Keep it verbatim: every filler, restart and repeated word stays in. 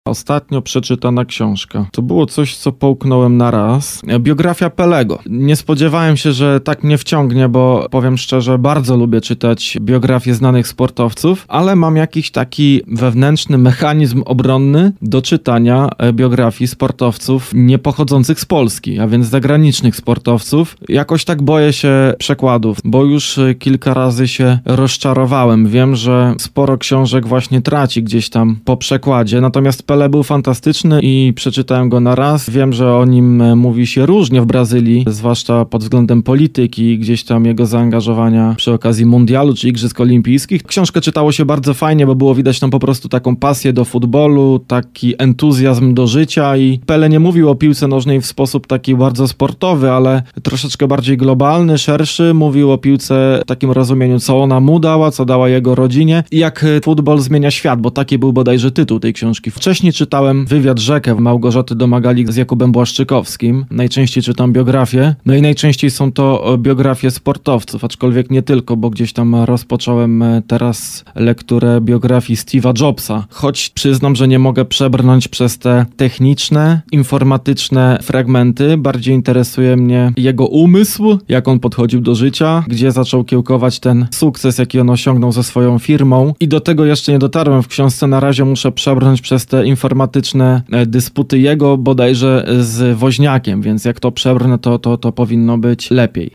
Ostatnio przeczytana książka. To było coś, co połknąłem na raz. Biografia Pelego. Nie spodziewałem się, że tak mnie wciągnie, bo powiem szczerze, bardzo lubię czytać biografie znanych sportowców, ale mam jakiś taki wewnętrzny mechanizm obronny do czytania biografii sportowców nie pochodzących z Polski, a więc zagranicznych sportowców. Jakoś tak boję się przekładów, bo już kilka razy się rozczarowałem. Wiem, że sporo książek właśnie traci gdzieś tam po przekładzie, natomiast Pelé był fantastyczny i przeczytałem go na raz. Wiem, że o nim mówi się różnie w Brazylii, zwłaszcza pod względem polityki, gdzieś tam jego zaangażowania przy okazji mundialu czy igrzysk olimpijskich. Książkę czytało się bardzo fajnie, bo było widać tam po prostu taką pasję do futbolu, taki entuzjazm do życia i Pelé nie mówił o piłce nożnej w sposób taki bardzo sportowy, ale troszeczkę bardziej globalny, szerszy. Mówił o piłce w takim rozumieniu, co ona mu dała, co dała jego rodzinie i jak futbol zmienia świat, bo taki był bodajże tytuł tej książki. Wcześniej czytałem Wywiad Rzekę Małgorzaty Domagalik z Jakubem Błaszczykowskim. Najczęściej czytam biografię. No i najczęściej są to biografie sportowców, aczkolwiek nie tylko, bo gdzieś tam rozpocząłem teraz lekturę biografii Steve'a Jobsa. Choć przyznam, że nie mogę przebrnąć przez te techniczne, informatyczne fragmenty. Bardziej interesuje mnie jego umysł, jak on podchodził do życia, gdzie zaczął kiełkować ten sukces, jaki on osiągnął ze swoją firmą. I do tego jeszcze nie dotarłem w książce. Na razie muszę przebrnąć przez te informatyczne dysputy jego, bodajże z Woźniakiem, więc jak to przebrnę, to, to, to powinno być lepiej.